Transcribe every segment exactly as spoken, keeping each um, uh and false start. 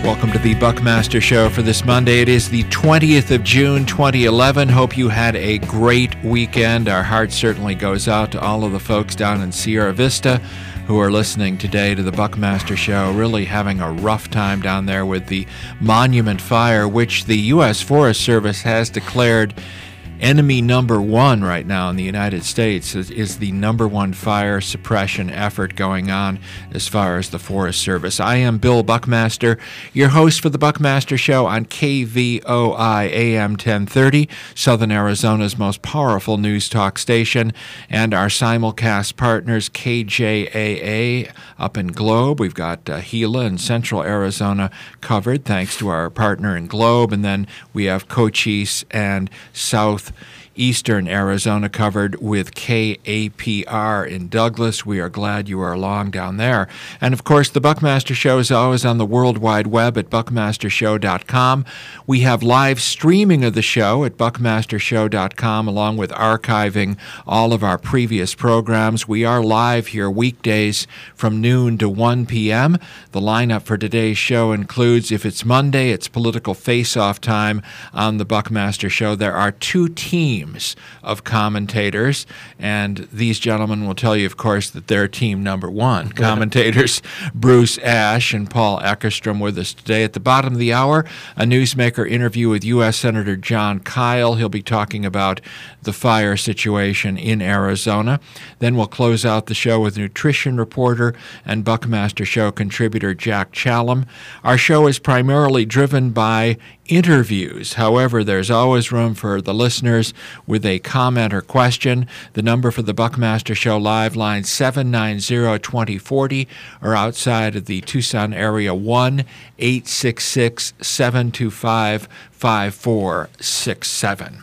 Welcome to the Buckmaster Show for this Monday. It is the twentieth of June, twenty eleven. Hope you had a great weekend. Our heart certainly goes out to all of the folks down in Sierra Vista who are listening today to the Buckmaster Show, really having a rough time down there with the Monument Fire, which the U S Forest Service has declared enemy number one right now in the United States. Is, is the number one fire suppression effort going on as far as the Forest Service. I am Bill Buckmaster, your host for the Buckmaster Show on K V O I A M ten thirty, Southern Arizona's most powerful news talk station, and our simulcast partners K J A A up in Globe. We've got uh, Gila in Central Arizona covered thanks to our partner in Globe, and then we have Cochise and South Eastern Arizona covered with K A P R in Douglas. We are glad you are along down there. And of course, the Buckmaster Show is always on the World Wide Web at buckmaster show dot com. We have live streaming of the show at buckmaster show dot com, along with archiving all of our previous programs. We are live here weekdays from noon to one p.m. The lineup for today's show includes, if it's Monday, it's political face-off time on the Buckmaster Show. There are two teams of commentators, and these gentlemen will tell you, of course, that they're team number one. Commentators Bruce Ash and Paul Eckerstrom with us today. At the bottom of the hour, a newsmaker interview with U S Senator Jon Kyl. He'll be talking about the fire situation in Arizona. Then we'll close out the show with nutrition reporter and Buckmaster Show contributor Jack Challam. Our show is primarily driven by interviews. However, there's always room for the listeners with a comment or question. The number for the Buckmaster Show live line seven nine zero, two zero four zero, or outside of the Tucson area one eight six six, seven two five, five four six seven.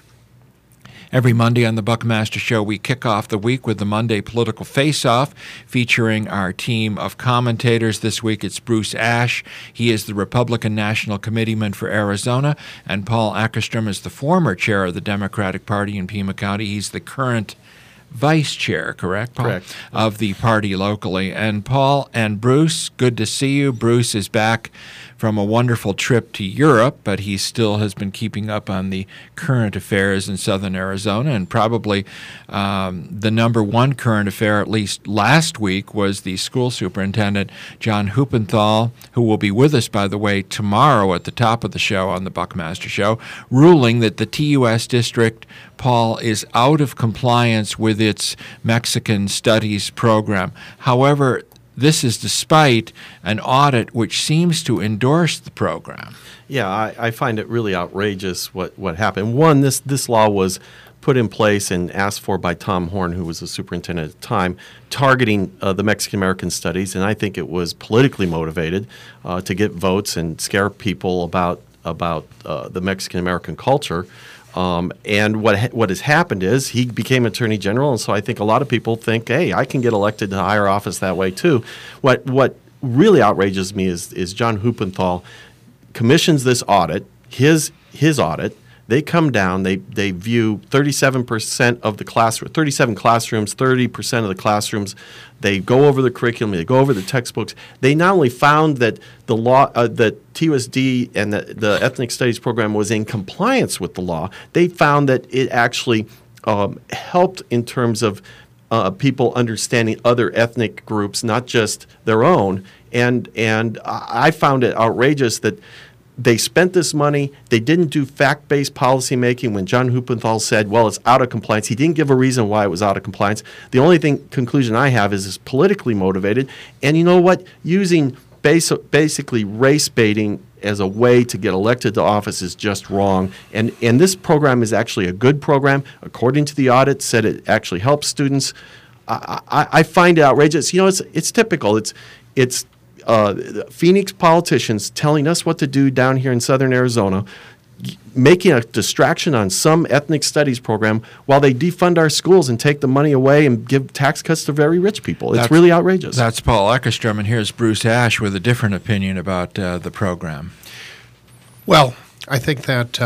Every Monday on the Buckmaster Show, we kick off the week with the Monday Political Face-Off, featuring our team of commentators. This week it's Bruce Ash. He is the Republican National Committeeman for Arizona, and Paul Eckerstrom is the former chair of the Democratic Party in Pima County. He's the current vice chair, correct, Paul? Correct. Of the party locally. And Paul and Bruce, good to see you. Bruce is back from a wonderful trip to Europe, but he still has been keeping up on the current affairs in southern Arizona, and probably um, the number one current affair, at least last week, was the school superintendent, John Huppenthal, who will be with us, by the way, tomorrow at the top of the show on the Buckmaster Show, ruling that the T U S district, Paul, is out of compliance with its Mexican Studies program. However, this is despite an audit which seems to endorse the program. Yeah, I, I find it really outrageous what, what happened. One, this, this law was put in place and asked for by Tom Horn, who was the superintendent at the time, targeting uh, the Mexican-American studies, and I think it was politically motivated uh, to get votes and scare people about, about uh, the Mexican-American culture. Um, and what ha- what has happened is he became Attorney General, and so I think a lot of people think, hey, I can get elected to higher office that way too. What what really outrages me is is John Huppenthal commissions this audit, his his audit. They come down, they they view thirty-seven percent of the classroom, thirty-seven classrooms, thirty percent of the classrooms. They go over the curriculum, they go over the textbooks. They not only found that the law, uh, that T U S D and the, the Ethnic Studies program was in compliance with the law, they found that it actually um, helped in terms of uh, people understanding other ethnic groups, not just their own. And and I found it outrageous that they spent this money. They didn't do fact-based policymaking. When John Huppenthal said, well, it's out of compliance, he didn't give a reason why it was out of compliance. The only thing conclusion I have is it's politically motivated. And you know what? Using base, basically race baiting as a way to get elected to office is just wrong. And, and this program is actually a good program. According to the audit, said it actually helps students. I, I, I find it outrageous. You know, it's, it's typical. It's, it's Uh, Phoenix politicians telling us what to do down here in southern Arizona, making a distraction on some ethnic studies program while they defund our schools and take the money away and give tax cuts to very rich people. It's that's, really outrageous. That's Paul Eckerstrom, and here's Bruce Ash with a different opinion about uh, the program. Well, I think that uh,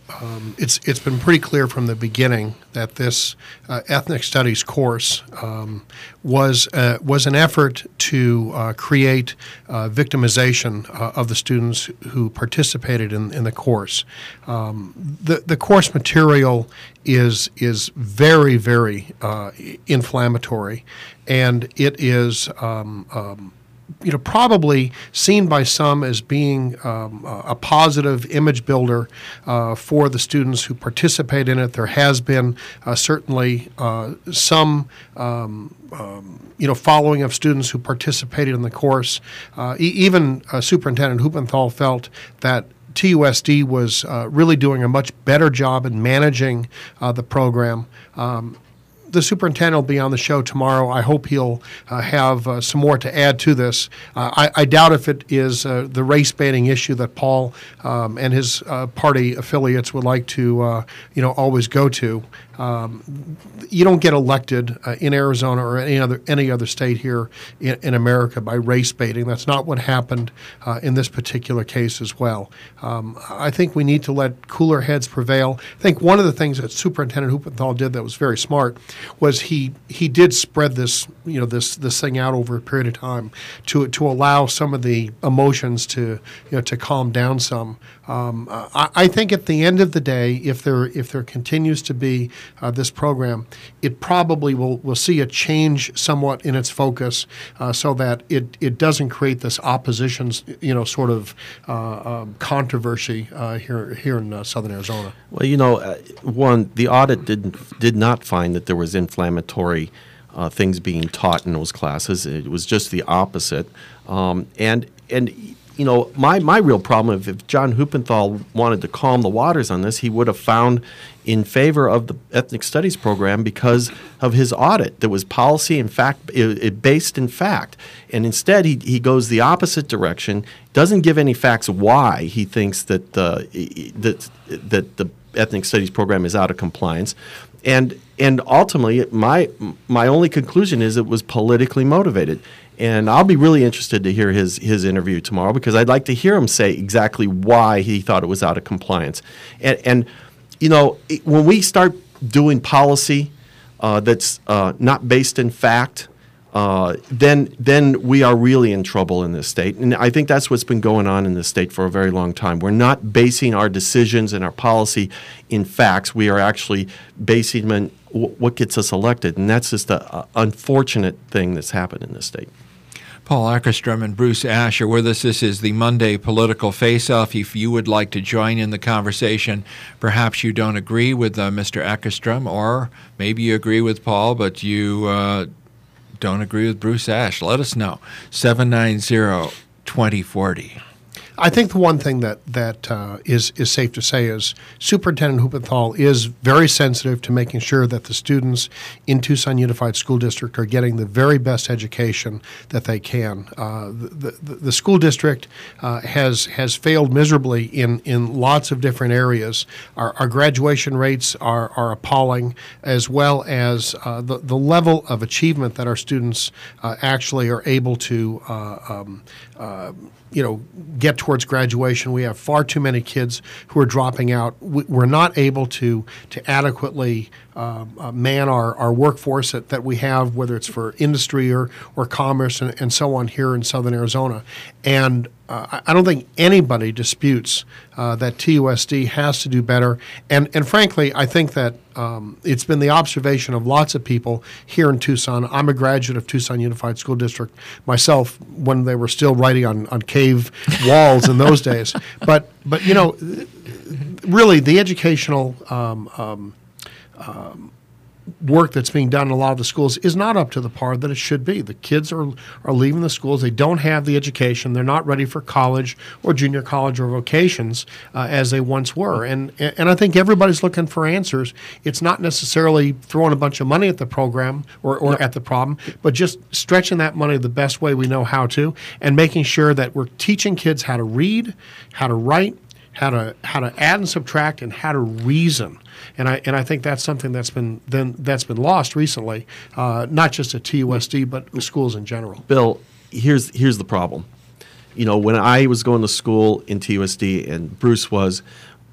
um, it's it's been pretty clear from the beginning that this uh, ethnic studies course um, was uh, was an effort to uh, create uh, victimization uh, of the students who participated in, in the course. Um, the the course material is is very very uh, inflammatory, and it is. Um, um, you know, probably seen by some as being um, a positive image builder uh, for the students who participate in it. There has been uh, certainly uh, some, um, um, you know, following of students who participated in the course. Uh, e- even uh, Superintendent Huppenthal felt that T U S D was uh, really doing a much better job in managing uh, the program. Um, The superintendent will be on the show tomorrow. I hope he'll uh, have uh, some more to add to this. Uh, I, I doubt if it is uh, the race baiting issue that Paul um, and his uh, party affiliates would like to, uh, you know, always go to. Um, you don't get elected uh, in Arizona or any other any other state here in, in America by race baiting. That's not what happened uh, in this particular case as well. Um, I think we need to let cooler heads prevail. I think one of the things that Superintendent Huppenthal did that was very smart was he he did spread this you know this this thing out over a period of time to to allow some of the emotions to you know to calm down some. Um, I, I think at the end of the day, if there if there continues to be uh, this program, it probably will will see a change somewhat in its focus, uh, so that it, it doesn't create this opposition, you know, sort of uh, um, controversy uh, here here in uh, Southern Arizona. Well, you know, uh, one, the audit didn't did not find that there was inflammatory uh, things being taught in those classes. It was just the opposite, um, and and. You know, my, my real problem, if, if John Huppenthal wanted to calm the waters on this, he would have found in favor of the ethnic studies program because of his audit that was policy and fact, it, it based in fact. And instead, he, he goes the opposite direction, doesn't give any facts why he thinks that the, that, that the ethnic studies program is out of compliance. And and ultimately, my my only conclusion is it was politically motivated. And I'll be really interested to hear his his interview tomorrow because I'd like to hear him say exactly why he thought it was out of compliance. And, and you know, it, when we start doing policy uh, that's uh, not based in fact, uh, then then we are really in trouble in this state. And I think that's what's been going on in this state for a very long time. We're not basing our decisions and our policy in facts. We are actually basing them in w- what gets us elected. And that's just an unfortunate thing that's happened in this state. Paul Eckerstrom and Bruce Ash are with us. This is the Monday Political Face-Off. If you would like to join in the conversation, perhaps you don't agree with uh, Mister Eckerstrom, or maybe you agree with Paul, but you uh, don't agree with Bruce Ash, let us know. seven nine zero, two zero four zero. I think the one thing that that uh, is is safe to say is Superintendent Huppenthal is very sensitive to making sure that the students in Tucson Unified School District are getting the very best education that they can. Uh, the, the the school district uh, has has failed miserably in, in lots of different areas. Our, our graduation rates are, are appalling, as well as uh, the the level of achievement that our students uh, actually are able to uh, um, uh, you know, get towards graduation. We have far too many kids who are dropping out. We're not able to to adequately uh, uh, man our, our workforce that, that we have, whether it's for industry or, or commerce and, and so on here in Southern Arizona. And uh, I don't think anybody disputes uh, that T U S D has to do better. And, and frankly, I think that um, it's been the observation of lots of people here in Tucson. I'm a graduate of Tucson Unified School District myself when they were still writing on, on cave walls in those days. But, but, you know, really the educational um, um, um, work that's being done in a lot of the schools is not up to the par that it should be. The kids are are leaving the schools. They don't have the education. They're not ready for college or junior college or vocations uh, as they once were. And and I think everybody's looking for answers. It's not necessarily throwing a bunch of money at the program or, or yep. at the problem, but just stretching that money the best way we know how to and making sure that we're teaching kids how to read, how to write, how to how to add and subtract, and how to reason. And I and I think that's something that's been then that's been lost recently, uh, not just at T U S D but schools in general. Bill, here's here's the problem. You know, when I was going to school in T U S D and Bruce was,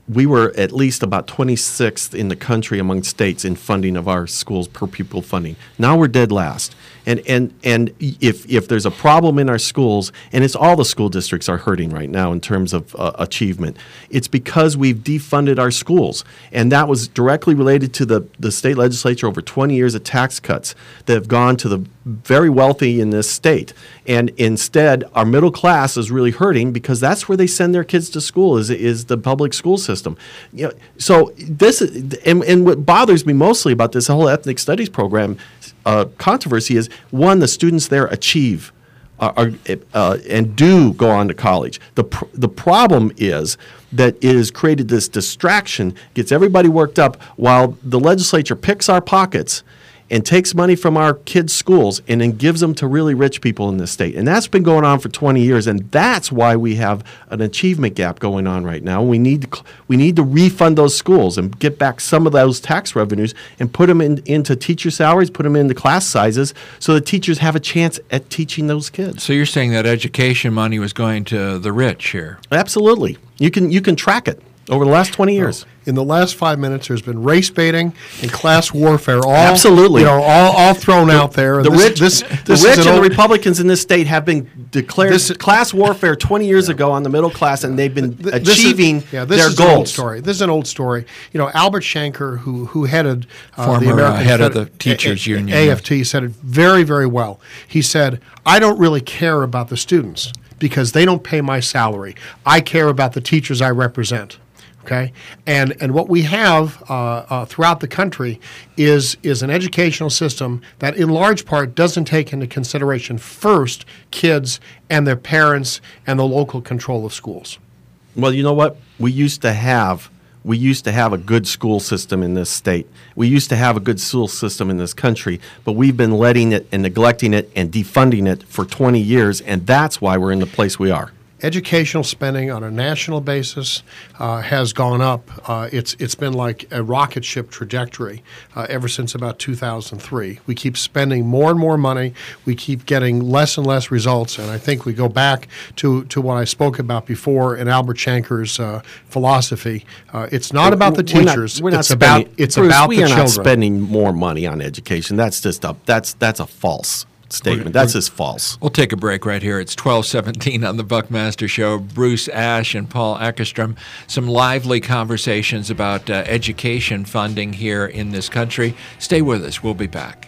we were at least about twenty-sixth in the country among states in funding of our schools per pupil funding. Now we're dead last. And and and if if there's a problem in our schools, and it's all the school districts are hurting right now in terms of uh, achievement, it's because we've defunded our schools. And that was directly related to the, the state legislature over twenty years of tax cuts that have gone to the very wealthy in this state. And instead, our middle class is really hurting because that's where they send their kids to school is, is the public school system. You know, so this is, and, and what bothers me mostly about this whole ethnic studies program uh, controversy is, one, the students there achieve uh, are, uh, and do go on to college. The, pr- the problem is that it has created this distraction, gets everybody worked up, while the legislature picks our pockets and takes money from our kids' schools and then gives them to really rich people in this state. And that's been going on for twenty years, and that's why we have an achievement gap going on right now. We need to, we need to refund those schools and get back some of those tax revenues and put them in, into teacher salaries, put them into class sizes so that teachers have a chance at teaching those kids. So you're saying that education money was going to the rich here? Absolutely. You can, you can track it over the last twenty years. Oh. In the last five minutes, there's been race baiting and class warfare, all absolutely, you know, all, all thrown the, out there. The this, rich, this, this the rich, and old, the Republicans in this state have been declared this, class warfare twenty years yeah. ago on the middle class, and they've been th- achieving is, yeah, this their is goals. An old story. This is an old story. You know, Albert Shanker, who who headed uh, former the American uh, head Fed- of the teachers a- union, A F T, said it very, very well. He said, "I don't really care about the students because they don't pay my salary. I care about the teachers I represent." Okay, and and what we have uh, uh, throughout the country is is an educational system that, in large part, doesn't take into consideration first kids and their parents and the local control of schools. Well, you know what? We used to have we used to have a good school system in this state. We used to have a good school system in this country, but we've been letting it and neglecting it and defunding it for twenty years, and that's why we're in the place we are. Educational spending on a national basis uh, has gone up. Uh, it's it's been like a rocket ship trajectory uh, ever since about two thousand three. We keep spending more and more money. We keep getting less and less results. And I think we go back to, to what I spoke about before in Albert Shanker's uh, philosophy. Uh, it's not about the teachers. We're not, we're not it's spending, about it's Bruce, about we the are children. not spending more money on education. That's just a that's that's a false statement. That's just false. We'll take a break right here. It's twelve seventeen on the Buckmaster Show. Bruce Ash and Paul Eckerstrom. Some lively conversations about uh, education funding here in this country. Stay with us. We'll be back.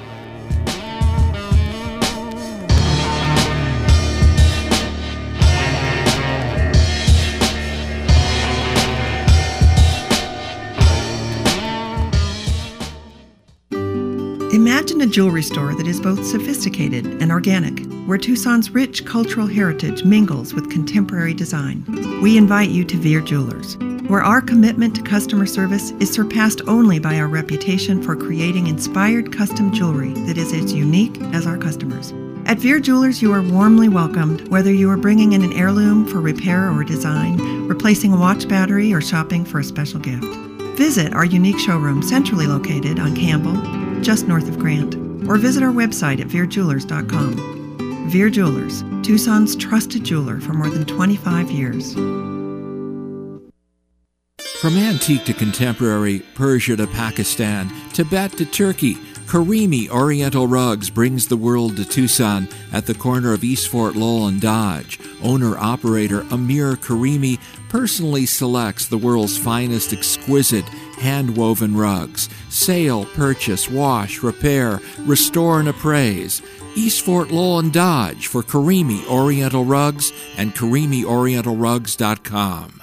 Imagine a jewelry store that is both sophisticated and organic, where Tucson's rich cultural heritage mingles with contemporary design. We invite you to Veer Jewelers, where our commitment to customer service is surpassed only by our reputation for creating inspired custom jewelry that is as unique as our customers. At Veer Jewelers, you are warmly welcomed, whether you are bringing in an heirloom for repair or design, replacing a watch battery, or shopping for a special gift. Visit our unique showroom centrally located on Campbell, just north of Grant, or visit our website at veer jewelers dot com. Veer Jewelers, Tucson's trusted jeweler for more than twenty-five years. From antique to contemporary, Persia to Pakistan, Tibet to Turkey, Karimi Oriental Rugs brings the world to Tucson at the corner of East Fort Lowell and Dodge. Owner-operator Amir Karimi personally selects the world's finest exquisite hand-woven rugs. Sale, purchase, wash, repair, restore, and appraise. East Fort Lowell and Dodge for Karimi Oriental Rugs and karimi oriental rugs dot com.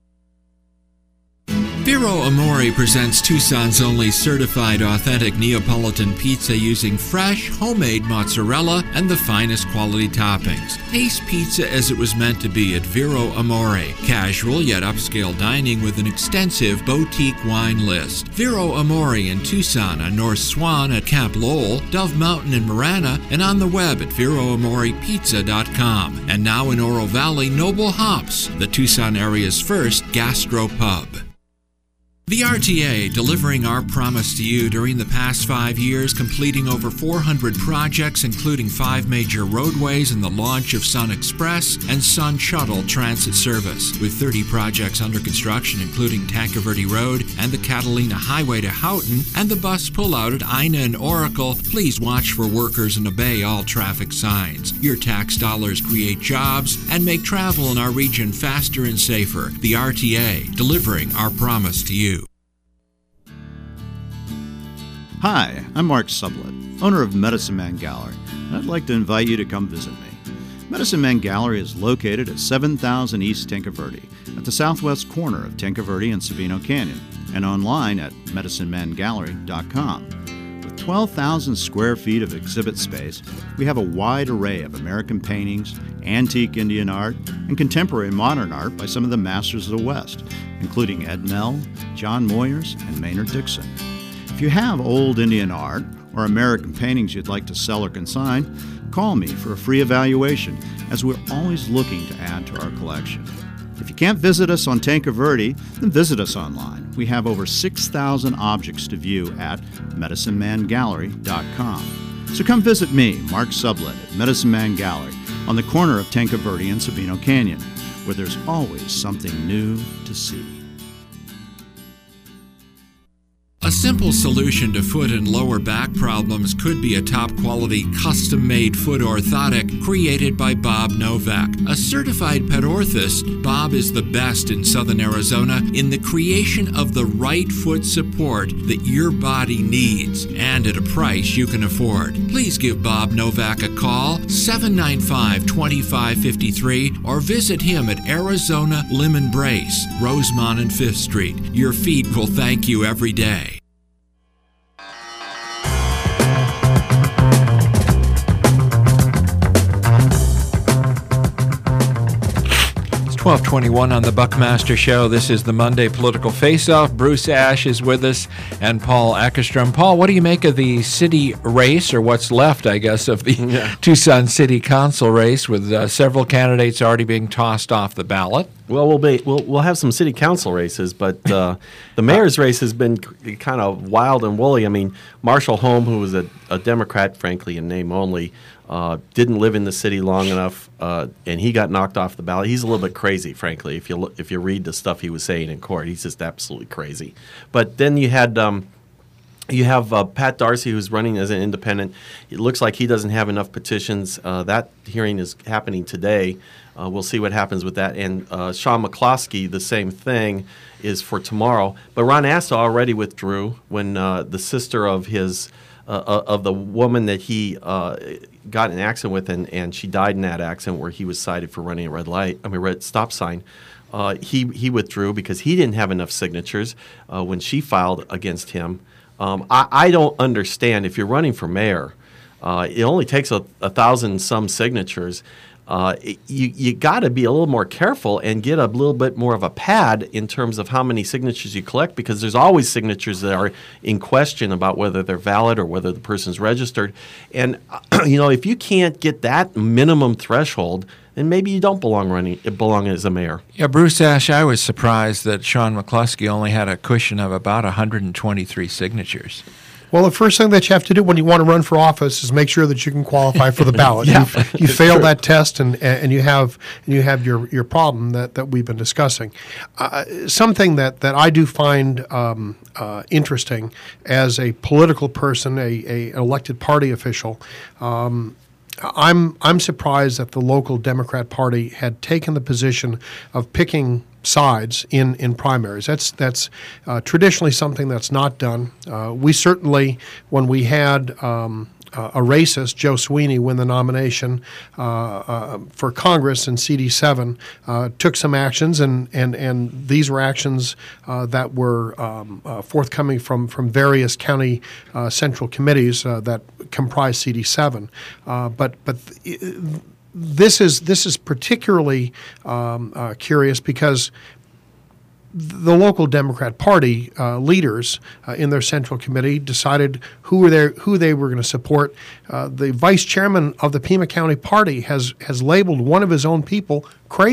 Vero Amore presents Tucson's only certified authentic Neapolitan pizza using fresh, homemade mozzarella and the finest quality toppings. Taste pizza as it was meant to be at Vero Amore. Casual yet upscale dining with an extensive boutique wine list. Vero Amore in Tucson on North Swan at Camp Lowell, Dove Mountain in Marana, and on the web at vero amore pizza dot com. And now in Oro Valley, Noble Hops, the Tucson area's first gastro pub. The R T A, delivering our promise to you during the past five years, completing over four hundred projects, including five major roadways and the launch of Sun Express and Sun Shuttle Transit Service. With thirty projects under construction, including Tanque Verde Road and the Catalina Highway to Houghton and the bus pullout at Ina and Oracle, please watch for workers and obey all traffic signs. Your tax dollars create jobs and make travel in our region faster and safer. The R T A, delivering our promise to you. Hi, I'm Mark Sublett, owner of Medicine Man Gallery, and I'd like to invite you to come visit me. Medicine Man Gallery is located at seven thousand East Tanque Verde, at the southwest corner of Tanque Verde and Sabino Canyon, and online at medicine man gallery dot com. With twelve thousand square feet of exhibit space, we have a wide array of American paintings, antique Indian art, and contemporary modern art by some of the masters of the West, including Ed Mell, John Moyers, and Maynard Dixon. If you have old Indian art or American paintings you'd like to sell or consign, call me for a free evaluation, as we're always looking to add to our collection. If you can't visit us on Tanque Verde, then visit us online. We have over six thousand objects to view at medicine man gallery dot com. So come visit me, Mark Sublett, at Medicine Man Gallery on the corner of Tanque Verde and Sabino Canyon, where there's always something new to see. A simple solution to foot and lower back problems could be a top-quality, custom-made foot orthotic created by Bob Novak. A certified pet orthist, Bob is the best in Southern Arizona in the creation of the right foot support that your body needs, and at a price you can afford. Please give Bob Novak a call, seven nine five, two five five three, or visit him at Arizona Lemon Brace, Rosemont and Fifth Street. Your feet will thank you every day. twelve twenty-one on the Buckmaster Show. This is the Monday Political Face-Off. Bruce Ash is with us and Paul Eckerstrom. Paul, what do you make of the city race, or what's left, I guess, of the yeah. Tucson City Council race, with uh, several candidates already being tossed off the ballot? Well, we'll be we'll we'll have some city council races, but uh, the mayor's race has been kind of wild and woolly. I mean, Marshall Holm, who was a, a Democrat, frankly, in name only, uh, didn't live in the city long enough, uh, and he got knocked off the ballot. He's a little bit crazy, frankly. If you look, if you read the stuff he was saying in court, he's just absolutely crazy. But then you had. Um, You have uh, Pat Darcy, who's running as an independent. It looks like he doesn't have enough petitions. Uh, that hearing is happening today. Uh, we'll see what happens with that. And uh, Sean McCloskey, the same thing, is for tomorrow. But Ron Asta already withdrew when uh, the sister of his uh, of the woman that he uh, got in an accident with, and, and she died in that accident where he was cited for running a red light. I mean, red stop sign. Uh, he he withdrew because he didn't have enough signatures uh, when she filed against him. Um, I, I don't understand. If you're running for mayor, uh, it only takes a, a thousand some signatures. Uh, it, you you got to be a little more careful and get a little bit more of a pad in terms of how many signatures you collect, because there's always signatures that are in question about whether they're valid or whether the person's registered. And you know, if you can't get that minimum threshold, then maybe you don't belong running belong as a mayor. Yeah, Bruce Ash, I was surprised that Sean McCluskey only had a cushion of about one hundred twenty-three signatures. Well, the first thing that you have to do when you want to run for office is make sure that you can qualify for the ballot. yeah, you you fail that test, and and you have and you have your, your problem that, that we've been discussing. Uh, something that, that I do find um, uh, interesting as a political person, a, a elected party official. Um, I'm I'm surprised that the local Democrat Party had taken the position of picking sides in, in primaries. That's that's uh, traditionally something that's not done. Uh, we certainly, when we had um, uh, a racist, Joe Sweeney, win the nomination uh, uh, for Congress in C D seven, uh, took some actions, and and, and these were actions uh, that were um, uh, forthcoming from, from various county uh, central committees uh, that comprise C D seven. Uh, but but th- This is this is particularly um, uh, curious because the local Democrat Party uh, leaders uh, in their central committee decided who were there, who they were going to support. Uh, the vice chairman of the Pima County Party has has labeled one of his own people crazy.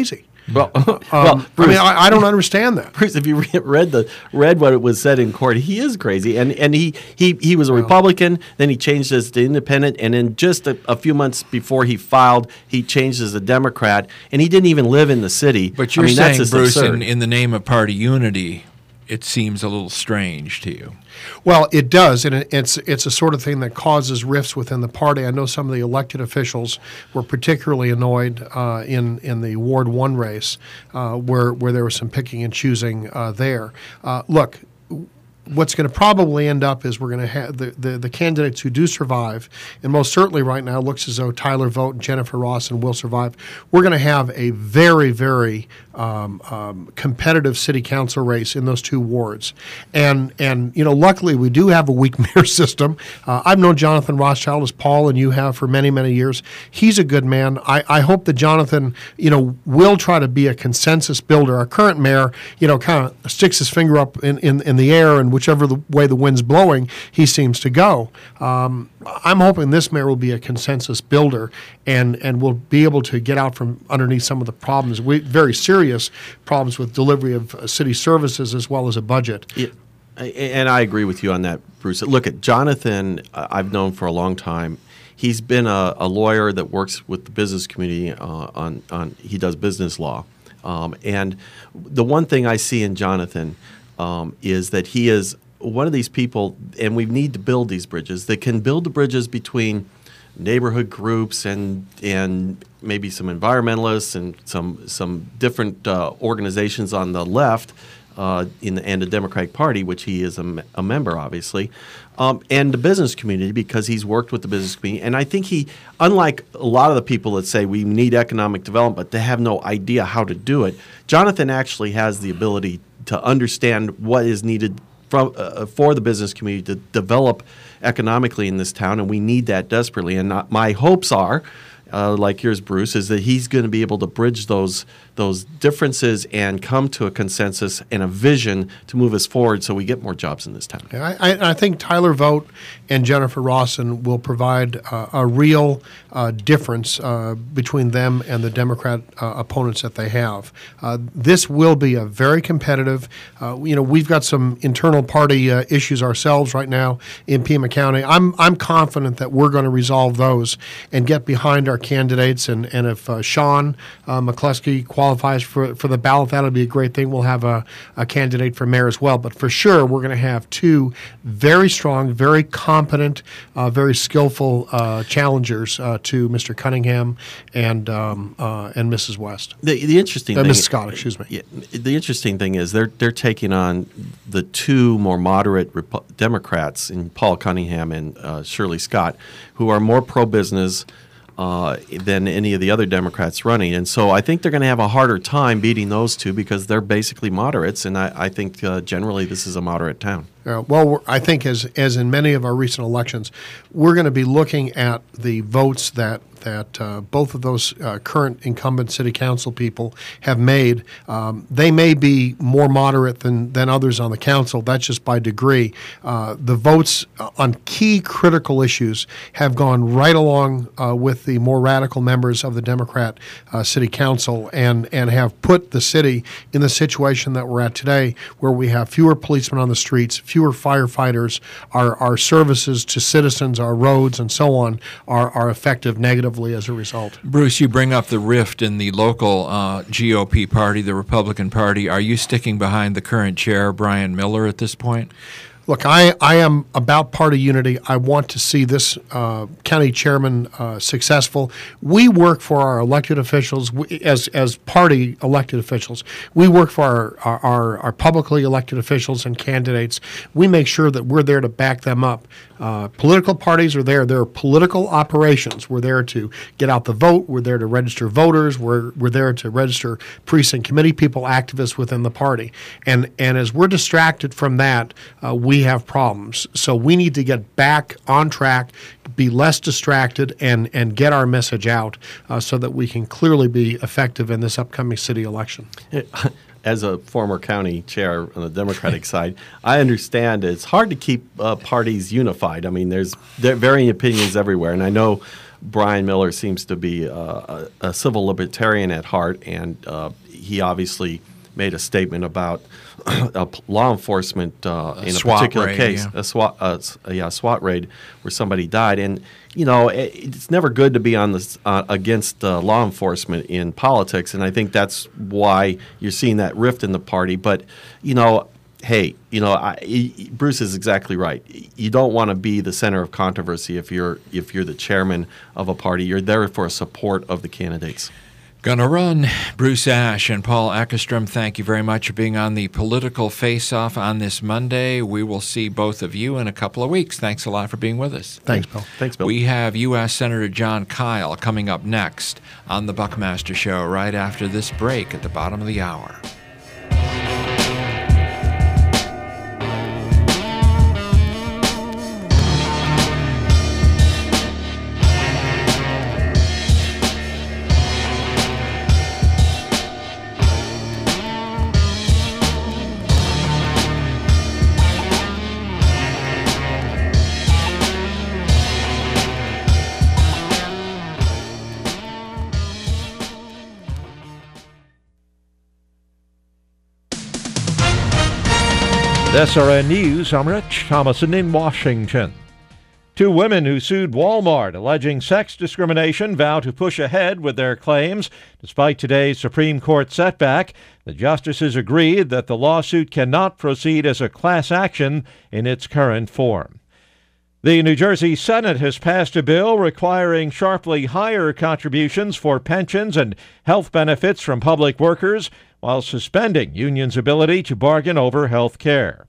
Well, Um, well I mean, I, I don't understand that. Bruce, if you re- read the read what it was said in court, he is crazy, and and he he, he was a well, Republican. Then he changed as to independent, and then just a, a few months before he filed, he changed as a Democrat, and he didn't even live in the city. But you're I mean, saying, that's Bruce, absurd. in, in the name of party unity, it seems a little strange to you. Well, it does, and it, it's it's a sort of thing that causes rifts within the party. I know some of the elected officials were particularly annoyed uh, in in the Ward One race, uh, where where there was some picking and choosing uh, there. Uh, look. What's going to probably end up is we're going to have the, the, the candidates who do survive, and most certainly right now looks as though Tyler Vogt and Jennifer Rawson will survive. We're going to have a very, very um, um, competitive city council race in those two wards. And, and you know, luckily we do have a weak mayor system. Uh, I've known Jonathan Rothschild, as Paul and you have, for many, many years. He's a good man. I, I hope that Jonathan, you know, will try to be a consensus builder. Our current mayor, you know, kind of sticks his finger up in, in, in the air and whichever the way the wind's blowing, he seems to go. Um, I'm hoping this mayor will be a consensus builder and, and will be able to get out from underneath some of the problems, we, very serious problems with delivery of uh, city services as well as a budget. Yeah. And I agree with you on that, Bruce. Look, at Jonathan, uh, I've known for a long time. He's been a, a lawyer that works with the business community uh, on, on, he does business law. Um, and the one thing I see in Jonathan um, is that he is one of these people, and we need to build these bridges, that can build the bridges between neighborhood groups and and maybe some environmentalists and some some different uh, organizations on the left uh, in the, and the Democratic Party, which he is a, a member, obviously, um, and the business community, because he's worked with the business community. And I think he, unlike a lot of the people that say we need economic development, but they have no idea how to do it, Jonathan actually has the ability to understand what is needed From, uh, for the business community to develop economically in this town, and we need that desperately. And not, my hopes are, uh, like yours, Bruce, is that he's going to be able to bridge those those differences and come to a consensus and a vision to move us forward so we get more jobs in this town. I, I, I think Tyler Vogt and Jennifer Rawson will provide uh, a real uh, difference uh, between them and the Democrat uh, opponents that they have. Uh, this will be a very competitive, uh, you know, we've got some internal party uh, issues ourselves right now in Pima County. I'm, I'm confident that we're going to resolve those and get behind our candidates. And, and if uh, Sean uh, McCluskey qualifies for, for the ballot, that'll be a great thing. We'll have a, a candidate for mayor as well. But for sure, we're going to have two very strong, very competent, uh, very skillful uh, challengers uh, to Mister Cunningham and um, uh, and Missus West. The, the interesting uh, thing, Missus Scott, excuse me. Yeah, the interesting thing is they're they're taking on the two more moderate Repu- Democrats in Paul Cunningham and uh, Shirley Scott, who are more pro-business Uh, than any of the other Democrats running. And so I think they're going to have a harder time beating those two because they're basically moderates, and I, I think uh, generally this is a moderate town. Uh, well, we're, I think as as in many of our recent elections, we're going to be looking at the votes that that uh, both of those uh, current incumbent city council people have made. Um, they may be more moderate than, than others on the council. That's just by degree. Uh, the votes on key critical issues have gone right along uh, with the more radical members of the Democrat uh, city council and, and have put the city in the situation that we're at today, where we have fewer policemen on the streets, fewer firefighters, our, our services to citizens, our roads and so on are, are effective negatively as a result. Bruce, you bring up the rift in the local uh, G O P party, the Republican Party. Are you sticking behind the current chair, Brian Miller, at this point? Look, I, I am about party unity. I want to see this uh, county chairman uh, successful. We work for our elected officials we, as as party elected officials. We work for our, our, our publicly elected officials and candidates. We make sure that we're there to back them up. Uh, political parties are there. They're political operations. We're there to get out the vote. We're there to register voters. We're we're there to register precinct committee people, activists within the party. And and as we're distracted from that, uh, we have problems. So we need to get back on track, be less distracted, and and get our message out uh, so that we can clearly be effective in this upcoming city election. As a former county chair on the Democratic side, I understand it's hard to keep uh, parties unified. I mean, there's there are varying opinions everywhere, and I know Brian Miller seems to be uh, a, a civil libertarian at heart, and uh, he obviously made a statement about a p- law enforcement uh, in a SWAT particular raid, case, yeah. a SWAT, uh, s- uh, yeah, SWAT raid where somebody died. And you know, it, it's never good to be on this uh, against uh, law enforcement in politics, and I think that's why you're seeing that rift in the party. But you know, hey, you know, I, I, Bruce is exactly right. You don't want to be the center of controversy if you're if you're the chairman of a party. You're there for support of the candidates. Gonna run. Bruce Ash and Paul Eckerstrom, thank you very much for being on the Political Face-Off on this Monday. We will see both of you in a couple of weeks. Thanks a lot for being with us. Thanks, Bill. Thanks, Bill. We have U S Senator John Kyle coming up next on the Buckmaster Show right after this break at the bottom of the hour. S R N News, I'm Rich Thomason in Washington. Two women who sued Walmart alleging sex discrimination vow to push ahead with their claims. Despite today's Supreme Court setback, the justices agreed that the lawsuit cannot proceed as a class action in its current form. The New Jersey Senate has passed a bill requiring sharply higher contributions for pensions and health benefits from public workers while suspending unions' ability to bargain over health care.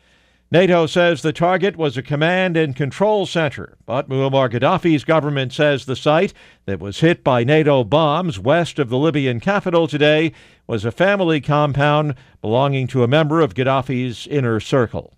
NATO says the target was a command and control center, but Muammar Gaddafi's government says the site that was hit by NATO bombs west of the Libyan capital today was a family compound belonging to a member of Gaddafi's inner circle.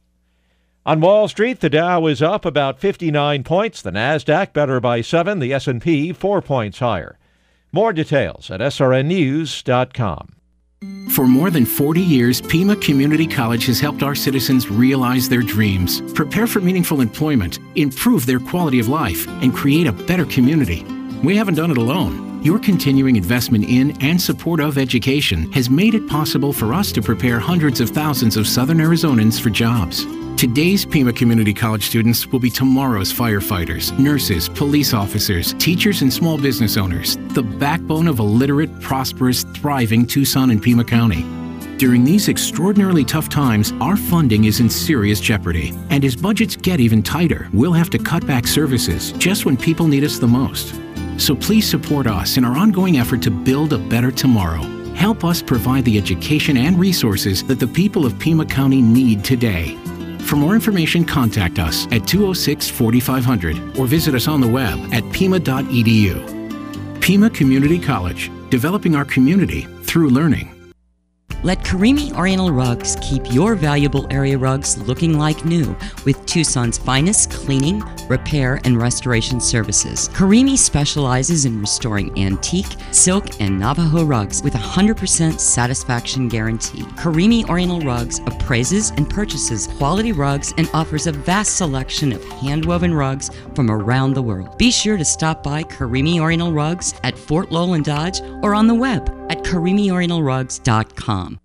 On Wall Street, the Dow is up about fifty-nine points, the Nasdaq better by seven, the S and P four points higher. More details at S R N news dot com. For more than forty years, Pima Community College has helped our citizens realize their dreams, prepare for meaningful employment, improve their quality of life, and create a better community. We haven't done it alone. Your continuing investment in and support of education has made it possible for us to prepare hundreds of thousands of Southern Arizonans for jobs. Today's Pima Community College students will be tomorrow's firefighters, nurses, police officers, teachers, and small business owners, the backbone of a literate, prosperous, thriving Tucson and Pima County. During these extraordinarily tough times, our funding is in serious jeopardy. And as budgets get even tighter, we'll have to cut back services just when people need us the most. So please support us in our ongoing effort to build a better tomorrow. Help us provide the education and resources that the people of Pima County need today. For more information, contact us at two oh six, forty-five hundred or visit us on the web at pima dot e d u. Pima Community College, developing our community through learning. Let Karimi Oriental Rugs keep your valuable area rugs looking like new with Tucson's finest cleaning, repair, and restoration services. Karimi specializes in restoring antique, silk, and Navajo rugs with a one hundred percent satisfaction guarantee. Karimi Oriental Rugs appraises and purchases quality rugs and offers a vast selection of hand-woven rugs from around the world. Be sure to stop by Karimi Oriental Rugs at Fort Lowell and Dodge or on the web at karimi oriental rugs dot com.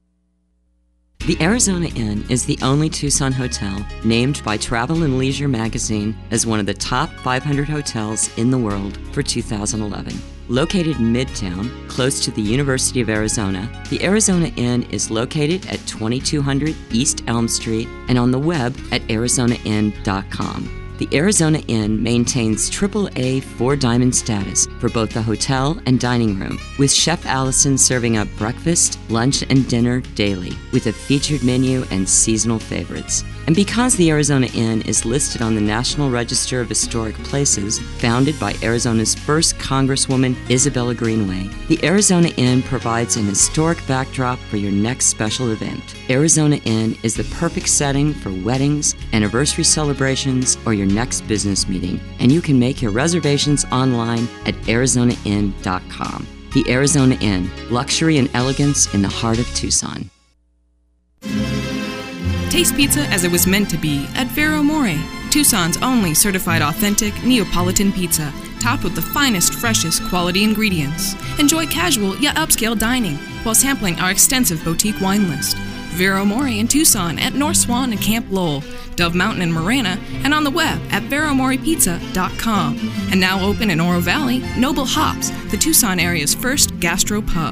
The Arizona Inn is the only Tucson hotel named by Travel and Leisure magazine as one of the top five hundred hotels in the world for two thousand eleven. Located in Midtown, close to the University of Arizona, the Arizona Inn is located at twenty-two hundred East Elm Street and on the web at arizona inn dot com. The Arizona Inn maintains triple A four diamond status for both the hotel and dining room, with Chef Allison serving up breakfast, lunch, and dinner daily, with a featured menu and seasonal favorites. And because the Arizona Inn is listed on the National Register of Historic Places, founded by Arizona's first Congresswoman Isabella Greenway, the Arizona Inn provides an historic backdrop for your next special event. Arizona Inn is the perfect setting for weddings, anniversary celebrations, or your next business meeting, and you can make your reservations online at arizona inn dot com. The Arizona Inn, luxury and elegance in the heart of Tucson. Taste pizza as it was meant to be at Vero More, Tucson's only certified authentic Neapolitan pizza. topped with the finest, freshest quality ingredients. Enjoy casual yet upscale dining while sampling our extensive boutique wine list. Vero Mori in Tucson at North Swan and Camp Lowell, Dove Mountain in Marana, and on the web at vero mori pizza dot com. And now open in Oro Valley, Noble Hops, the Tucson area's first gastro pub.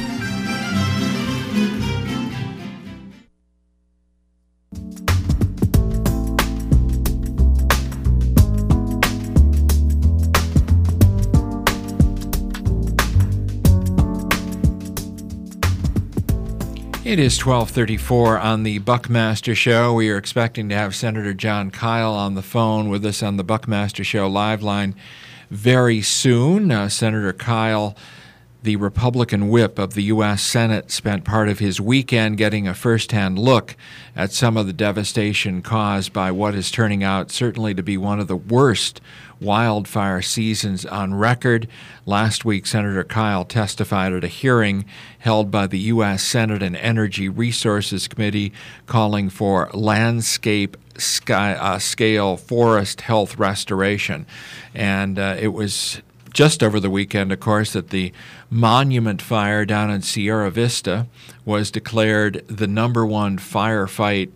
It is twelve thirty-four on the Buckmaster Show. We are expecting to have Senator Jon Kyl on the phone with us on the Buckmaster Show live line very soon. Uh, Senator Kyl, the Republican whip of the U S Senate, spent part of his weekend getting a first-hand look at some of the devastation caused by what is turning out certainly to be one of the worst wildfire seasons on record. Last week, Senator Kyl testified at a hearing held by the U S Senate and Energy Resources Committee calling for landscape sky, uh, scale forest health restoration. And uh, it was just over the weekend, of course, that the Monument Fire down in Sierra Vista was declared the number one firefight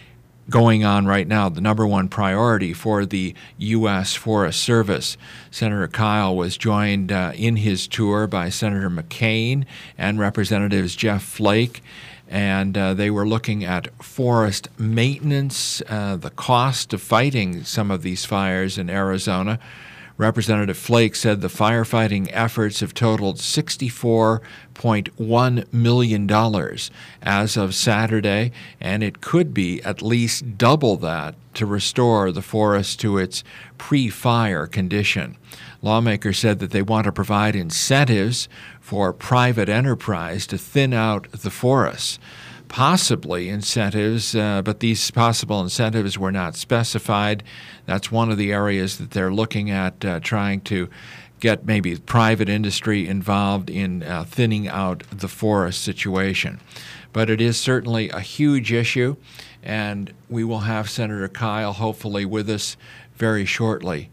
going on right now, the number one priority for the U S Forest Service. Senator Kyl was joined uh, in his tour by Senator McCain and Representatives Jeff Flake, and uh, they were looking at forest maintenance, uh, the cost of fighting some of these fires in Arizona. Representative Flake said the firefighting efforts have totaled sixty-four point one million dollars as of Saturday, and it could be at least double that to restore the forest to its pre-fire condition. Lawmakers said that they want to provide incentives for private enterprise to thin out the forests. Possibly incentives, uh, but these possible incentives were not specified. That's one of the areas that they're looking at, uh, trying to get maybe private industry involved in uh, thinning out the forest situation. But it is certainly a huge issue, and we will have Senator Kyl hopefully with us very shortly.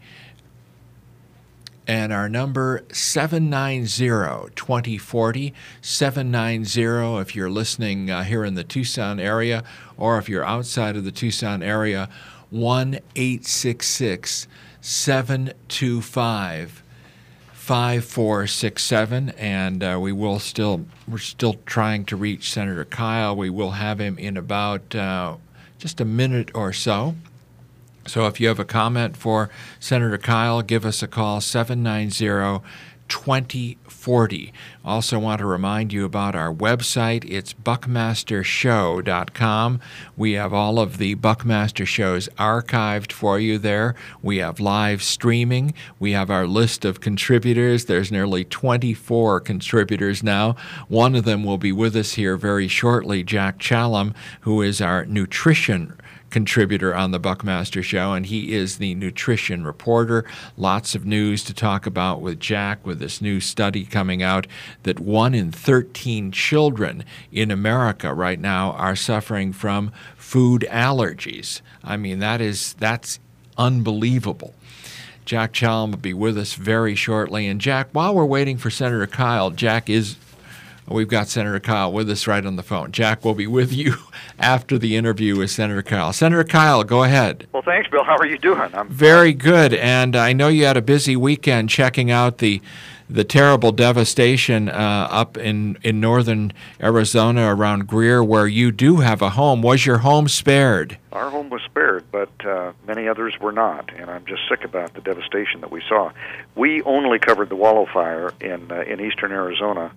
And our number, seven nine zero, two zero four zero, seven nine zero if you're listening uh, here in the Tucson area, or if you're outside of the Tucson area, one eight six six, seven two five, five four six seven. And uh, we will still, we're still trying to reach Senator Kyl. We will have him in about uh, just a minute or so. So if you have a comment for Senator Kyl, give us a call, seven nine zero, two zero four zero. Also want to remind you about our website. It's buckmaster show dot com. We have all of the Buckmaster shows archived for you there. We have live streaming. We have our list of contributors. There's nearly twenty-four contributors now. One of them will be with us here very shortly, Jack Challam, who is our nutrition contributor on the Buckmaster Show, and he is the nutrition reporter. Lots of news to talk about with Jack, with this new study coming out that one in thirteen children in America right now are suffering from food allergies. I mean, that is that's unbelievable. Jack Challam will be with us very shortly. And Jack, while we're waiting for Senator Kyl, Jack is We've got Senator Kyl with us right on the phone. Jack will be with you after the interview with Senator Kyl. Senator Kyl, go ahead. Well, thanks, Bill. How are you doing? I'm very good. And I know you had a busy weekend checking out the the terrible devastation uh, up in, in northern Arizona around Greer, where you do have a home. Was your home spared? Our home was spared, but uh, many others were not, and I'm just sick about the devastation that we saw. We only covered the Wallow Fire in uh, in eastern Arizona.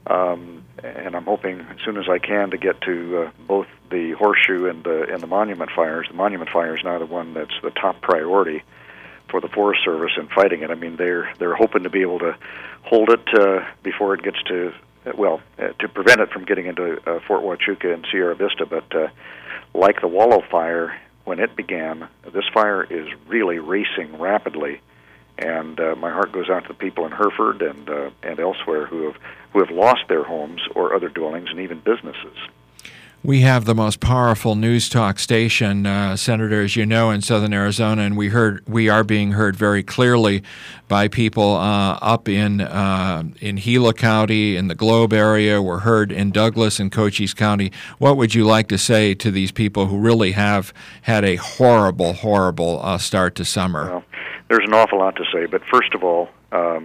Um, and I'm hoping as soon as I can to get to uh, both the Horseshoe and the and the Monument Fires. The Monument Fire is now the one that's the top priority for the Forest Service in fighting it. I mean, they're they're hoping to be able to hold it uh, before it gets to well uh, to prevent it from getting into uh, Fort Huachuca and Sierra Vista. But uh, like the Wallow Fire, when it began, this fire is really racing rapidly. And uh, my heart goes out to the people in Hereford and uh, and elsewhere who have who have lost their homes or other dwellings and even businesses. We have the most powerful news talk station, uh, Senator, as you know, in southern Arizona, and we heard we are being heard very clearly by people uh, up in uh, in Gila County, in the Globe area. We're heard in Douglas and Cochise County. What would you like to say to these people who really have had a horrible, horrible uh, start to summer? Well, there's an awful lot to say, but first of all, um,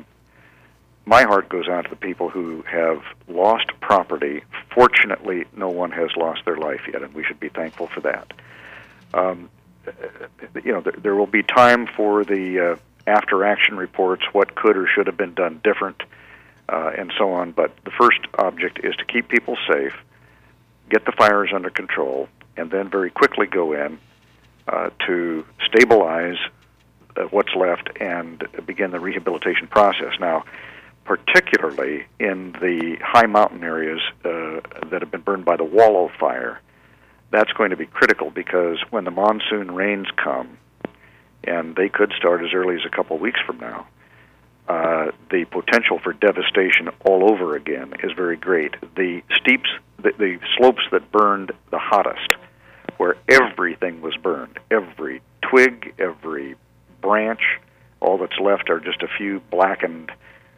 my heart goes out to the people who have lost property. Fortunately, no one has lost their life yet, and we should be thankful for that. Um, you know, there, there will be time for the uh, after-action reports, what could or should have been done different, uh, and so on. But the first object is to keep people safe, get the fires under control, and then very quickly go in uh, to stabilize uh, what's left and begin the rehabilitation process. Now, particularly in the high mountain areas uh, that have been burned by the Wallow fire, that's going to be critical because when the monsoon rains come, and they could start as early as a couple of weeks from now, uh, the potential for devastation all over again is very great. The steeps, the, the slopes that burned the hottest, where everything was burned, every twig, every branch, all that's left are just a few blackened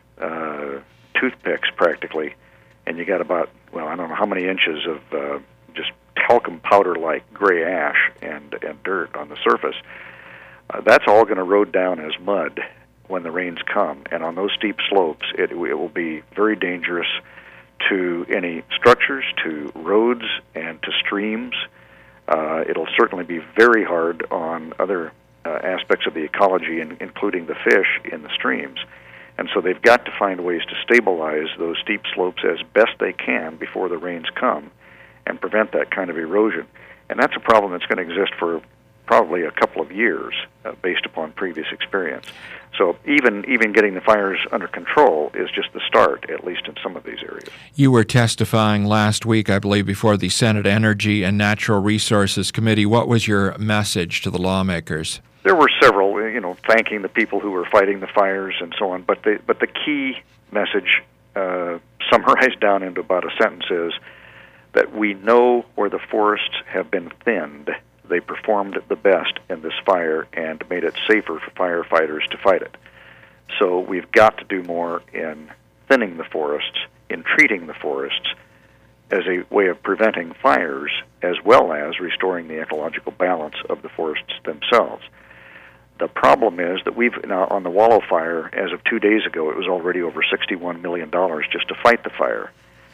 Uh, toothpicks practically, and you got about, well, I don't know how many inches of uh, just talcum powder-like gray ash and, and dirt on the surface. Uh, that's all going to erode down as mud when the rains come, and on those steep slopes, it, it will be very dangerous to any structures, to roads, and to streams. Uh, it'll certainly be very hard on other uh, aspects of the ecology, in, including the fish in the streams. And so they've got to find ways to stabilize those steep slopes as best they can before the rains come and prevent that kind of erosion. And that's a problem that's going to exist for probably a couple of years uh, based upon previous experience. So even even getting the fires under control is just the start, at least in some of these areas. You were testifying last week, I believe, before the Senate Energy and Natural Resources Committee. What was your message to the lawmakers? There were several, you know, thanking the people who were fighting the fires and so on. But the but the key message, uh, summarized down into about a sentence, is that we know where the forests have been thinned. They performed the best in this fire and made it safer for firefighters to fight it. So we've got to do more in thinning the forests, in treating the forests as a way of preventing fires, as well as restoring the ecological balance of the forests themselves. The problem is that we've, now on the Wallow fire, as of two days ago, it was already over sixty-one million dollars just to fight the fire.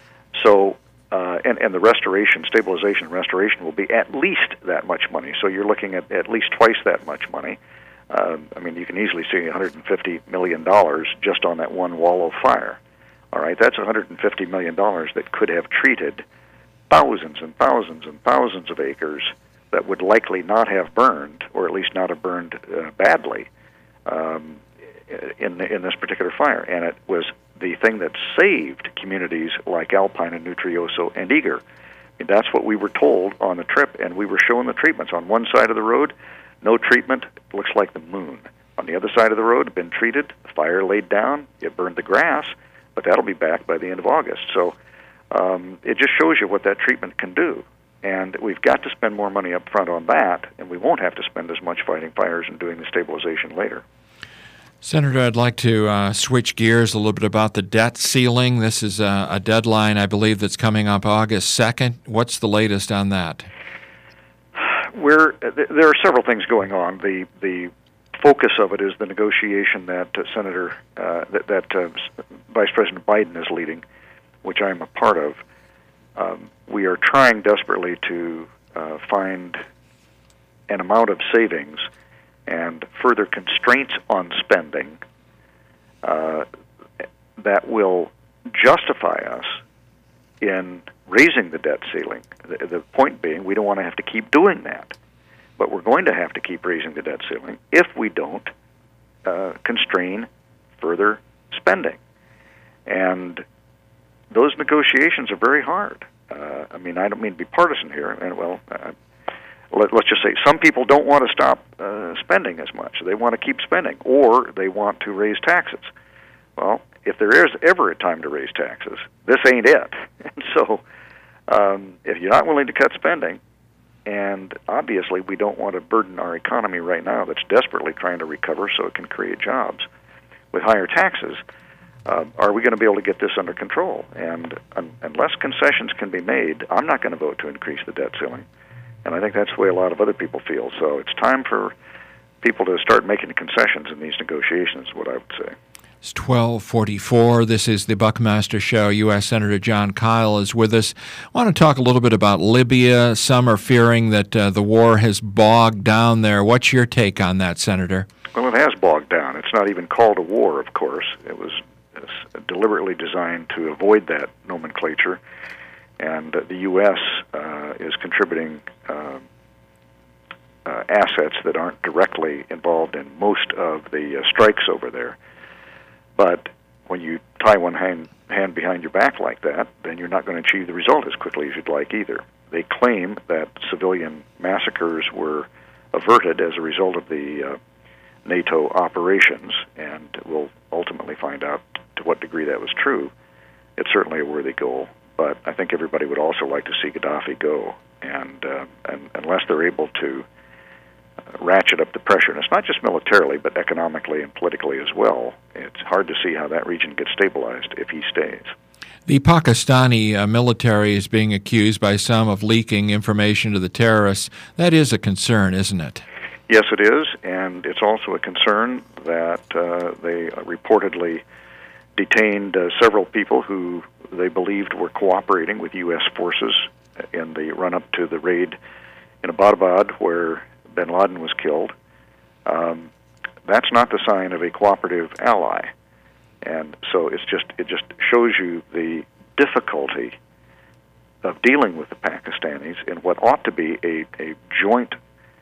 So, uh, and, and the restoration, stabilization and restoration will be at least that much money. So you're looking at at least twice that much money. Uh, I mean, you can easily see one hundred fifty million dollars just on that one Wallow fire. All right, that's one hundred fifty million dollars that could have treated thousands and thousands and thousands of acres that would likely not have burned, or at least not have burned uh, badly, um, in in this particular fire. And it was the thing that saved communities like Alpine and Nutrioso and Eager. I mean, that's what we were told on the trip, and we were showing the treatments. On one side of the road, no treatment, looks like the moon. On the other side of the road, had been treated, the fire laid down, it burned the grass, but that'll be back by the end of August. So um, it just shows you what that treatment can do. And we've got to spend more money up front on that, and we won't have to spend as much fighting fires and doing the stabilization later. Senator, I'd like to uh, switch gears a little bit about the debt ceiling. This is a, a deadline, I believe, that's coming up August second. What's the latest on that? We're, there are several things going on. The the focus of it is the negotiation that uh, Senator uh, that, that uh, Vice President Biden is leading, which I'm a part of. Um, we are trying desperately to uh, find an amount of savings and further constraints on spending uh, that will justify us in raising the debt ceiling. The, the point being, we don't want to have to keep doing that, but we're going to have to keep raising the debt ceiling if we don't uh, constrain further spending. And those negotiations are very hard. Uh, I mean, I don't mean to be partisan here. And well, uh, let, let's just say some people don't want to stop uh, spending as much. They want to keep spending, or they want to raise taxes. Well, if there is ever a time to raise taxes, this ain't it. And so um, if you're not willing to cut spending, and obviously we don't want to burden our economy right now that's desperately trying to recover so it can create jobs with higher taxes, uh, are we going to be able to get this under control? And um, unless concessions can be made, I'm not going to vote to increase the debt ceiling. And I think that's the way a lot of other people feel. So it's time for people to start making concessions in these negotiations, is what I would say. It's twelve forty-four. This is the Buckmaster Show. U S. Senator Jon Kyl is with us. I want to talk a little bit about Libya. Some are fearing that uh, the war has bogged down there. What's your take on that, Senator? Well, it has bogged down. It's not even called a war, of course. It was deliberately designed to avoid that nomenclature. And uh, the U S uh, is contributing uh, uh, assets that aren't directly involved in most of the uh, strikes over there. But when you tie one hand, hand behind your back like that, then you're not going to achieve the result as quickly as you'd like either. They claim that civilian massacres were averted as a result of the uh, NATO operations, and we'll ultimately find out to what degree that was true. It's certainly a worthy goal, but I think everybody would also like to see Gaddafi go, and, uh, and unless they're able to Uh, ratchet up the pressure, and it's not just militarily, but economically and politically as well. It's hard to see how that region gets stabilized if he stays. The Pakistani uh, military is being accused by some of leaking information to the terrorists. That is a concern, isn't it? Yes, it is, and it's also a concern that uh, they reportedly detained uh, several people who they believed were cooperating with U S forces in the run-up to the raid in Abbottabad, where bin Laden was killed. Um, that's not the sign of a cooperative ally, and so it's just it just shows you the difficulty of dealing with the Pakistanis in what ought to be a a joint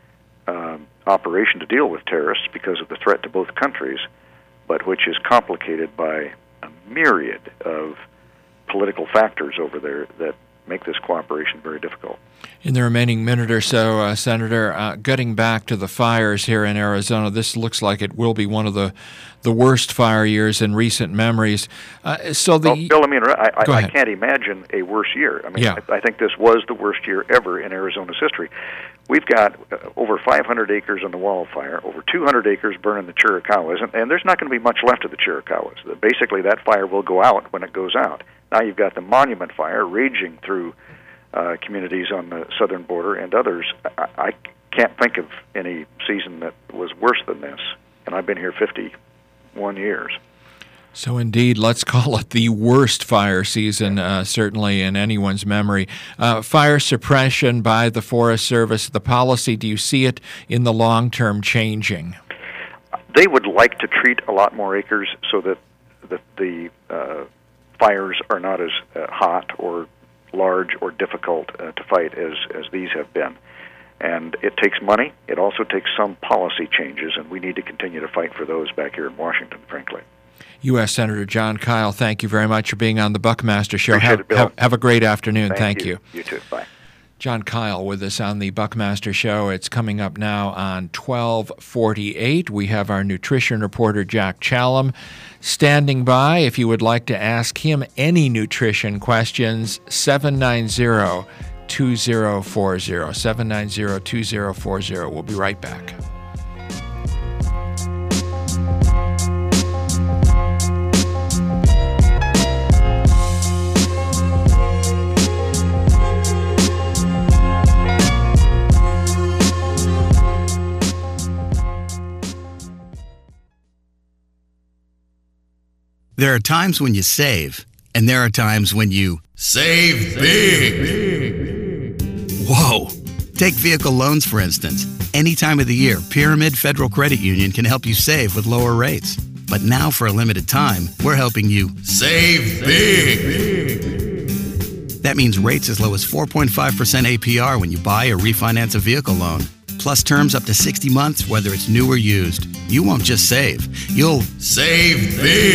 um, operation to deal with terrorists because of the threat to both countries, but which is complicated by a myriad of political factors over there that make this cooperation very difficult. In the remaining minute or so, uh, Senator, uh, getting back to the fires here in Arizona, this looks like it will be one of the the worst fire years in recent memories. Uh, so the well, Bill, I mean, I, I, I can't imagine a worse year. I mean, yeah. I, I think this was the worst year ever in Arizona's history. We've got uh, over five hundred acres on the wildfire, over two hundred acres burning the Chiricahuas, and, and there's not going to be much left of the Chiricahuas. Basically, that fire will go out when it goes out. Now you've got the Monument Fire raging through uh, communities on the southern border and others. I, I can't think of any season that was worse than this, and I've been here fifty-one years. So indeed, let's call it the worst fire season, uh, certainly in anyone's memory. Uh, fire suppression by the Forest Service, the policy, do you see it in the long term changing? They would like to treat a lot more acres so that the, the uh, fires are not as uh, hot or large or difficult uh, to fight as, as these have been. And it takes money. It also takes some policy changes, and we need to continue to fight for those back here in Washington, frankly. U S. Senator Jon Kyl, thank you very much for being on the Buckmaster Show. Appreciate have, it, Bill. Have, have a great afternoon. Thank, thank you. you. You too. Bye. Jon Kyl with us on the Buckmaster Show. It's coming up now on twelve forty-eight. We have our nutrition reporter, Jack Challam, standing by. If you would like to ask him any nutrition questions, seven nine zero, two zero four zero. seven nine zero, two zero four zero. We'll be right back. There are times when you save, and there are times when you save big. Whoa! Take vehicle loans, for instance. Any time of the year, Pyramid Federal Credit Union can help you save with lower rates. But now, for a limited time, we're helping you save big. That means rates as low as four point five percent A P R when you buy or refinance a vehicle loan. Plus terms up to sixty months, whether it's new or used. You won't just save, you'll save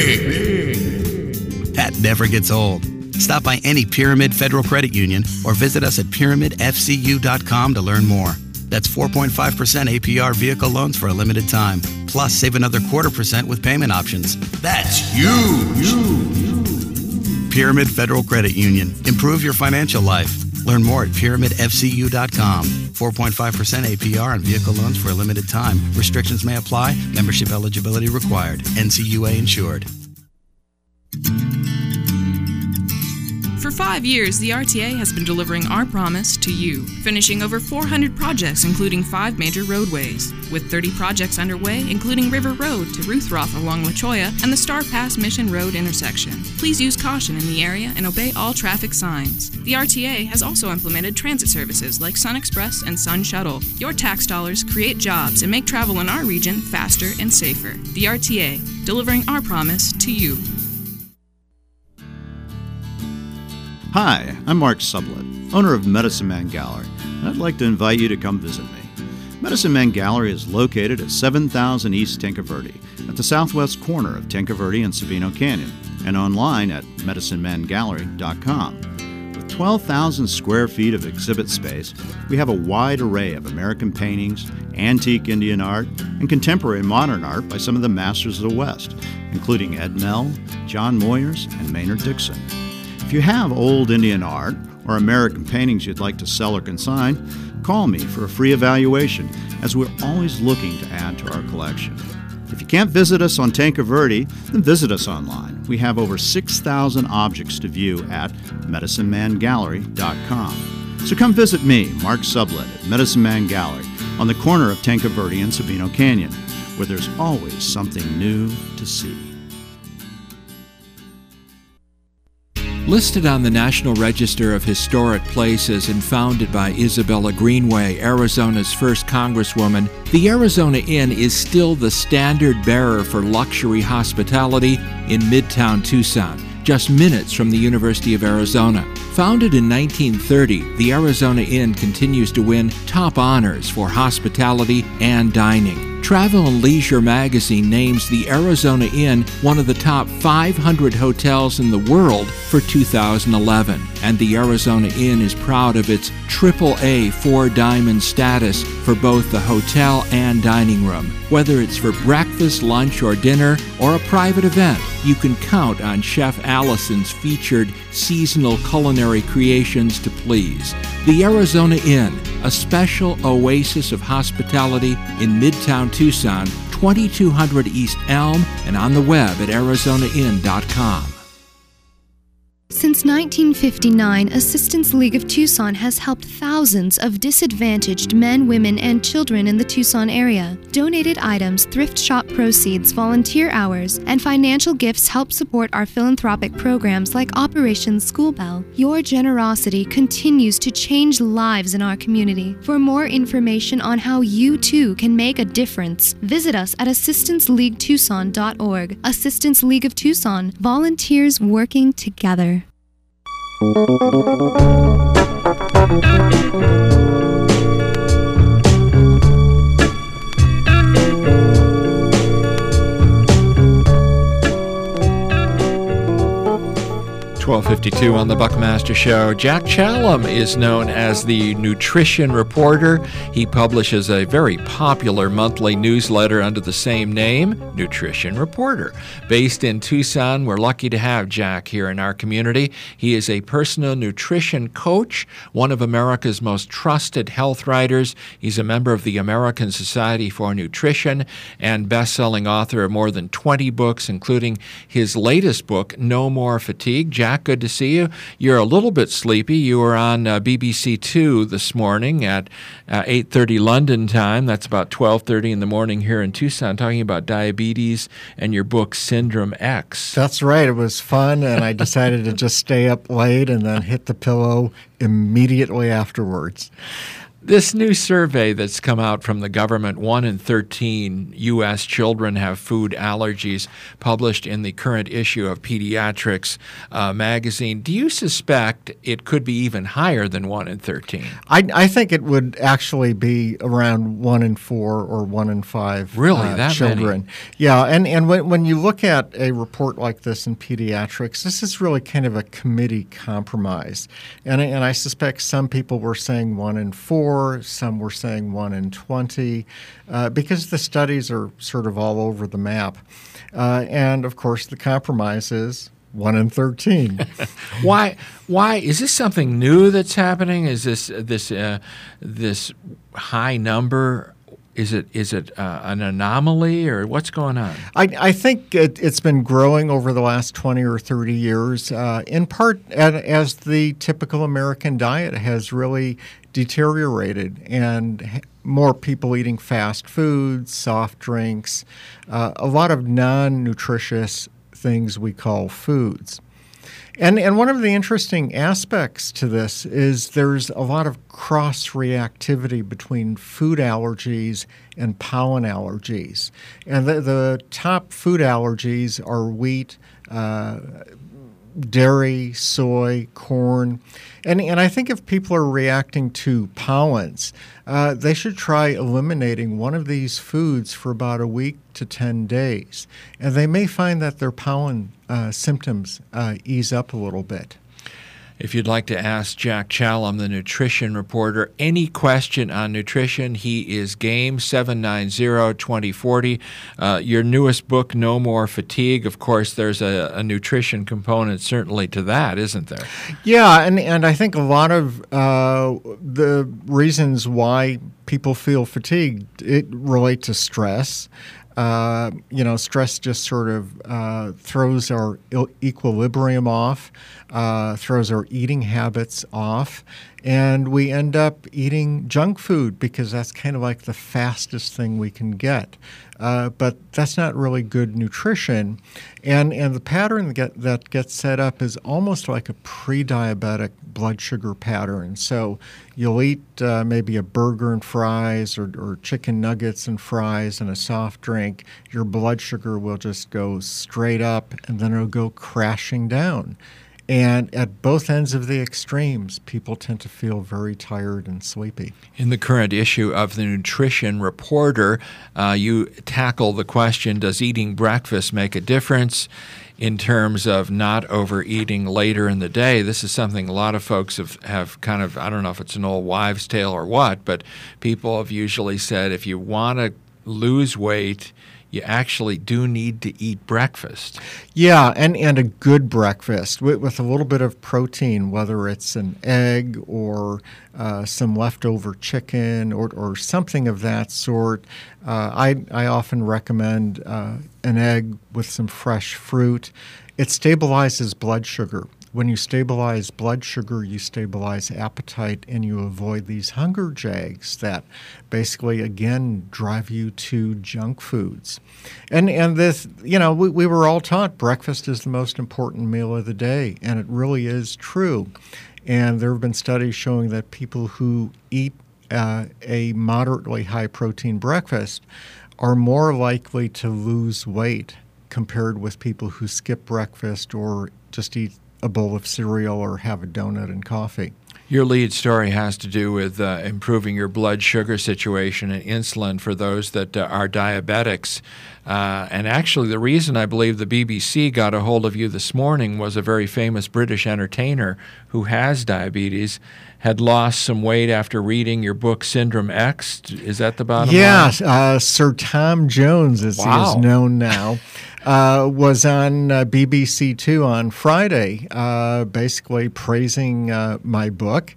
big. That never gets old. Stop by any Pyramid Federal Credit Union or visit us at pyramid f c u dot com to learn more. That's four point five percent A P R vehicle loans for a limited time. Plus, save another quarter percent with payment options. That's huge. Pyramid Federal Credit Union. Improve your financial life. Learn more at pyramid f c u dot com. four point five percent A P R on vehicle loans for a limited time. Restrictions may apply. Membership eligibility required. N C U A insured. For five years, the R T A has been delivering our promise to you, finishing over four hundred projects, including five major roadways. With thirty projects underway, including River Road to Ruthroth along La Cholla and the Star Pass Mission Road intersection. Please use caution in the area and obey all traffic signs. The R T A has also implemented transit services like Sun Express and Sun Shuttle. Your tax dollars create jobs and make travel in our region faster and safer. The R T A, delivering our promise to you. Hi, I'm Mark Sublett, owner of Medicine Man Gallery, and I'd like to invite you to come visit me. Medicine Man Gallery is located at seven thousand East Tinca Verde, at the southwest corner of Tinca Verde and Sabino Canyon, and online at medicine man gallery dot com. With twelve thousand square feet of exhibit space, we have a wide array of American paintings, antique Indian art, and contemporary modern art by some of the masters of the West, including Ed Nell, John Moyers, and Maynard Dixon. If you have old Indian art or American paintings you'd like to sell or consign, call me for a free evaluation, as we're always looking to add to our collection. If you can't visit us on Tinca Verde, then visit us online. We have over six thousand objects to view at medicine man gallery dot com. So come visit me, Mark Sublett, at Medicine Man Gallery on the corner of Tinca Verde and Sabino Canyon, where there's always something new to see. Listed on the National Register of Historic Places and founded by Isabella Greenway, Arizona's first congresswoman, the Arizona Inn is still the standard bearer for luxury hospitality in Midtown Tucson, just minutes from the University of Arizona. Founded in nineteen thirty, the Arizona Inn continues to win top honors for hospitality and dining. Travel and Leisure magazine names the Arizona Inn one of the top five hundred hotels in the world for two thousand eleven, and the Arizona Inn is proud of its triple A four-diamond status for both the hotel and dining room. Whether it's for breakfast, lunch, or dinner, or a private event, you can count on Chef Allison's featured seasonal culinary creations to please. The Arizona Inn, a special oasis of hospitality in Midtown Tucson, twenty-two hundred East Elm, and on the web at arizona inn dot com. Since nineteen fifty-nine, Assistance League of Tucson has helped thousands of disadvantaged men, women, and children in the Tucson area. Donated items, thrift shop proceeds, volunteer hours, and financial gifts help support our philanthropic programs like Operation School Bell. Your generosity continues to change lives in our community. For more information on how you too can make a difference, visit us at assistance league tucson dot org. Assistance League of Tucson, volunteers working together. twelve fifty-two on the Buckmaster Show. Jack Challam is known as the Nutrition Reporter. He publishes a very popular monthly newsletter under the same name, Nutrition Reporter. Based in Tucson, we're lucky to have Jack here in our community. He is a personal nutrition coach, one of America's most trusted health writers. He's a member of the American Society for Nutrition and best-selling author of more than twenty books, including his latest book, No More Fatigue. Jack, good to see you. You're a little bit sleepy. You were on uh, B B C Two this morning at uh, eight thirty London time. That's about twelve thirty in the morning here in Tucson, talking about diabetes and your book, Syndrome X. That's right. It was fun, and I decided to just stay up late and then hit the pillow immediately afterwards. This new survey that's come out from the government, one in thirteen U S children have food allergies, published in the current issue of Pediatrics uh, magazine. Do you suspect it could be even higher than one in thirteen? I, I think it would actually be around one in four or one in five really, uh, that children. Many? Yeah, and, and when, when you look at a report like this in Pediatrics, this is really kind of a committee compromise. And, and I suspect some people were saying one in four, some were saying one in twenty, uh, because the studies are sort of all over the map. Uh, and, of course, the compromise is one in thirteen. Why? Why is this something new that's happening? Is this this uh, this high number? Is it is it uh, an anomaly, or what's going on? I, I think it, it's been growing over the last twenty or thirty years, uh, in part as the typical American diet has really deteriorated, and more people eating fast foods, soft drinks, uh, a lot of non-nutritious things we call foods. And and one of the interesting aspects to this is there's a lot of cross-reactivity between food allergies and pollen allergies. And the, the top food allergies are wheat, uh, dairy, soy, corn. And, and I think if people are reacting to pollens, uh, they should try eliminating one of these foods for about a week to ten days. And they may find that their pollen uh, symptoms uh, ease up a little bit. If you'd like to ask Jack Challam, the nutrition reporter, any question on nutrition, he is game, seven nine zero, two zero four zero. Uh, your newest book, No More Fatigue, of course, there's a, a nutrition component certainly to that, isn't there? Yeah, and, and I think a lot of uh, the reasons why people feel fatigued, it relate to stress. Uh, you know, stress just sort of uh, throws our equilibrium off, uh, throws our eating habits off, and we end up eating junk food because that's kind of like the fastest thing we can get. Uh, but that's not really good nutrition. And and the pattern that, get, that gets set up is almost like a pre-diabetic blood sugar pattern. So you'll eat uh, maybe a burger and fries, or, or chicken nuggets and fries and a soft drink. Your blood sugar will just go straight up, and then it'll go crashing down. And at both ends of the extremes, people tend to feel very tired and sleepy. In the current issue of the Nutrition Reporter, uh, you tackle the question, does eating breakfast make a difference in terms of not overeating later in the day? This is something a lot of folks have, have kind of, I don't know if it's an old wives' tale or what, but people have usually said if you want to lose weight, you actually do need to eat breakfast. Yeah, and, and a good breakfast with, with a little bit of protein, whether it's an egg or uh, some leftover chicken or, or something of that sort. Uh, I, I often recommend uh, an egg with some fresh fruit. It stabilizes blood sugar. When you stabilize blood sugar, you stabilize appetite, and you avoid these hunger jags that basically, again, drive you to junk foods. And and this, you know, we, we were all taught breakfast is the most important meal of the day, and it really is true. And there have been studies showing that people who eat uh, a moderately high-protein breakfast are more likely to lose weight compared with people who skip breakfast or just eat a bowl of cereal or have a donut and coffee. Your lead story has to do with uh, improving your blood sugar situation and insulin for those that uh, are diabetics. Uh, and actually, the reason I believe the B B C got a hold of you this morning was a very famous British entertainer who has diabetes, had lost some weight after reading your book, Syndrome X. Is that the bottom yeah, line? Yeah, uh, Sir Tom Jones, as wow. he is known now. Uh, was on uh, B B C Two on Friday, uh, basically praising uh, my book,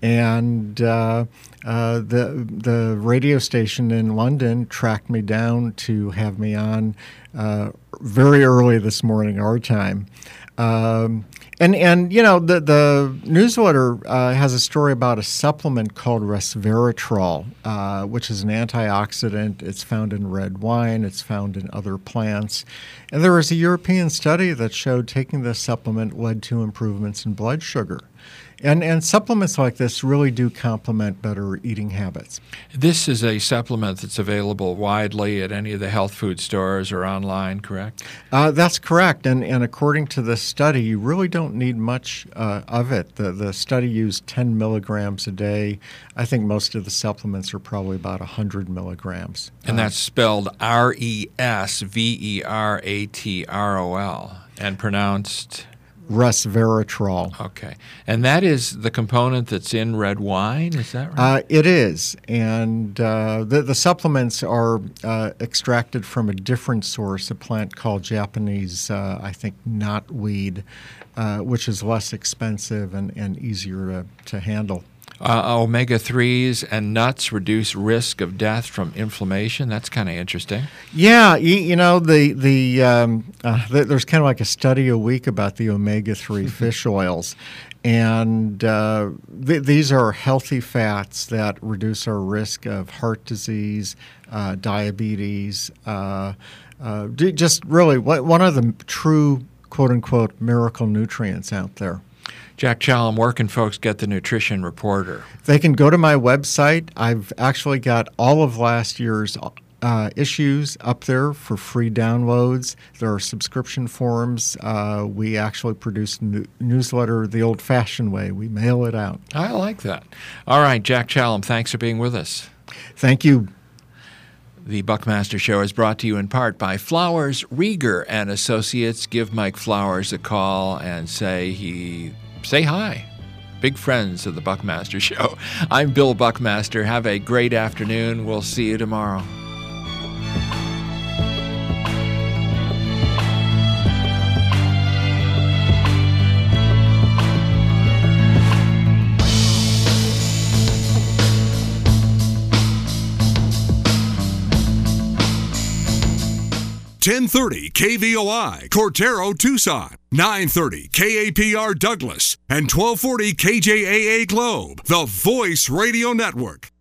and uh, uh, the the radio station in London tracked me down to have me on uh, very early this morning, our time. Um, and and you know the the newsletter uh, has a story about a supplement called resveratrol, uh, which is an antioxidant. It's found in red wine. It's found in other plants. And there was a European study that showed taking this supplement led to improvements in blood sugar. And and supplements like this really do complement better eating habits. This is a supplement that's available widely at any of the health food stores or online, correct? Uh, that's correct. And and according to this study, you really don't need much uh, of it. The the study used ten milligrams a day. I think most of the supplements are probably about one hundred milligrams. And that's spelled R E S V E R A T R O L and pronounced... resveratrol. Okay. And that is the component that's in red wine, is that right? Uh, it is. And uh, the, the supplements are uh, extracted from a different source, a plant called Japanese, uh, I think, knotweed, uh, which is less expensive and, and easier to, to handle. Uh, omega threes and nuts reduce risk of death from inflammation. That's kind of interesting. Yeah, you, you know, the the, um, uh, the there's kind of like a study a week about the omega three fish oils. And uh, th- these are healthy fats that reduce our risk of heart disease, uh, diabetes, uh, uh, just really one of the true, quote-unquote, miracle nutrients out there. Jack Challam, where can folks get the Nutrition Reporter? They can go to my website. I've actually got all of last year's uh, issues up there for free downloads. There are subscription forms. Uh, we actually produce a newsletter the old-fashioned way. We mail it out. I like that. All right, Jack Challam, thanks for being with us. Thank you. The Buckmaster Show is brought to you in part by Flowers Rieger and Associates. Give Mike Flowers a call and say he... Say hi. Big friends of the Buckmaster Show. I'm Bill Buckmaster. Have a great afternoon. We'll see you tomorrow. ten thirty K V O I, Cortero, Tucson. nine thirty K A P R Douglas. And twelve forty K J A A Globe, the Voice Radio Network.